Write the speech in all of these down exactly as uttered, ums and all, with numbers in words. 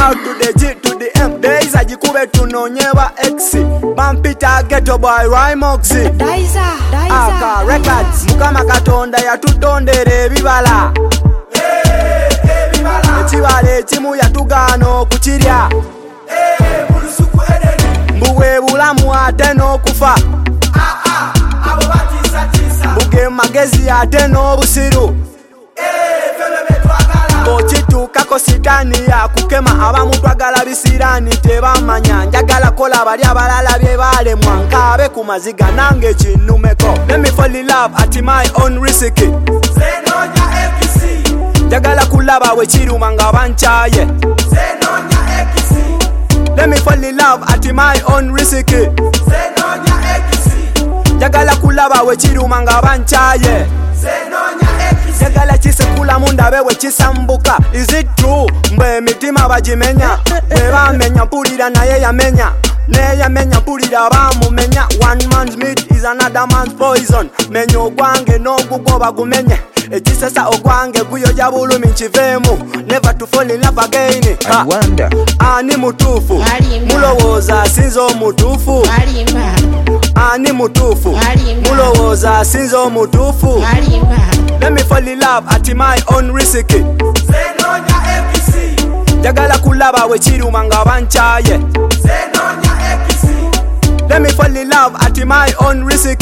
out to the G to the M. Days ajikube tunonyeba X. Bampita ghetto boy Rhymox. Daiza, Daiza. Aka records. Mukama katonda yatutondera ebibala. Ekibala ekimu yatugaana okukirya. Mbuwe bulamu ate n'okufa. Mbuge magezi ate n'obusiru. Okituukako sitaani yakukema abamu twagala bisiraani tebamanya njagala kola bali abalala bye baalemwa nkaabe ku maziga nange kinnumeko. Let me fall in love at my own risk. Njagala kulaba we kiruma nga bankyaye. Let me fall in love at my own risk. Njagala kulaba we kiruma nga bankyaye. Njagala kisekula mundabe we kisambuka. Is it true? Mbe emitima bagimenya. Bwe bamenya mpulira naye yamenya. Ne yamenya mpulira bamumenya. One man's meat is another man's poison. Menya ogwange n'ogugwo bagumenye. Ekisesa ogwange guyoja bulumi nkiveemu. Never to fall in love again. I wonder. Ani mutuufu mulowooza asinze omutuufu. Ani mutuufu mulowooza asinze omutuufu. Let me fall in love at my own risk. Njagala kulaba we kiruma nga bankyaye. Let me fall in love at my own risk.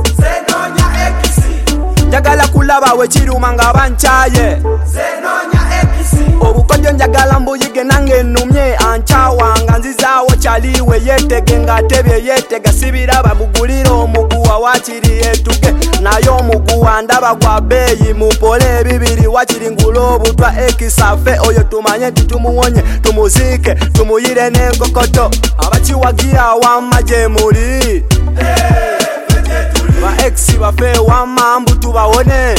Njagala kulaba we kiruma nga bankyaye. Obukodyo njagala mbuyige nange nnumye ankyawanga nzizaawo kyaliwe yeetege ng'atebye yeetega sibiraba bugulira omuguwa wakiri yeetuge naye omuguwa ndaba gwa bbeeyi mupole ebibiri wakiri ngula obutwa ekisaffe oyo tumanye titumuwonye tumuziike tumuyire n'enkokoto abakiwagira wamma gye muli ba ex bafe wamma mbu tubawone.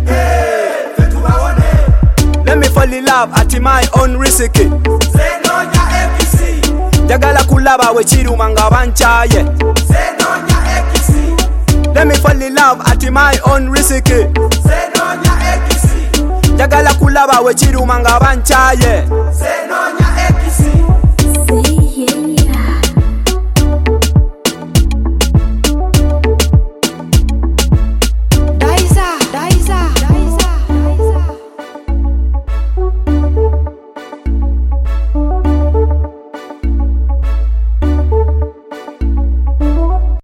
Let me fall in love at my own risk. Njagala kulaba we kiruma nga bankyaye. Let me fall in love at my own risk. Njagala kulaba we kiruma nga bankyaye.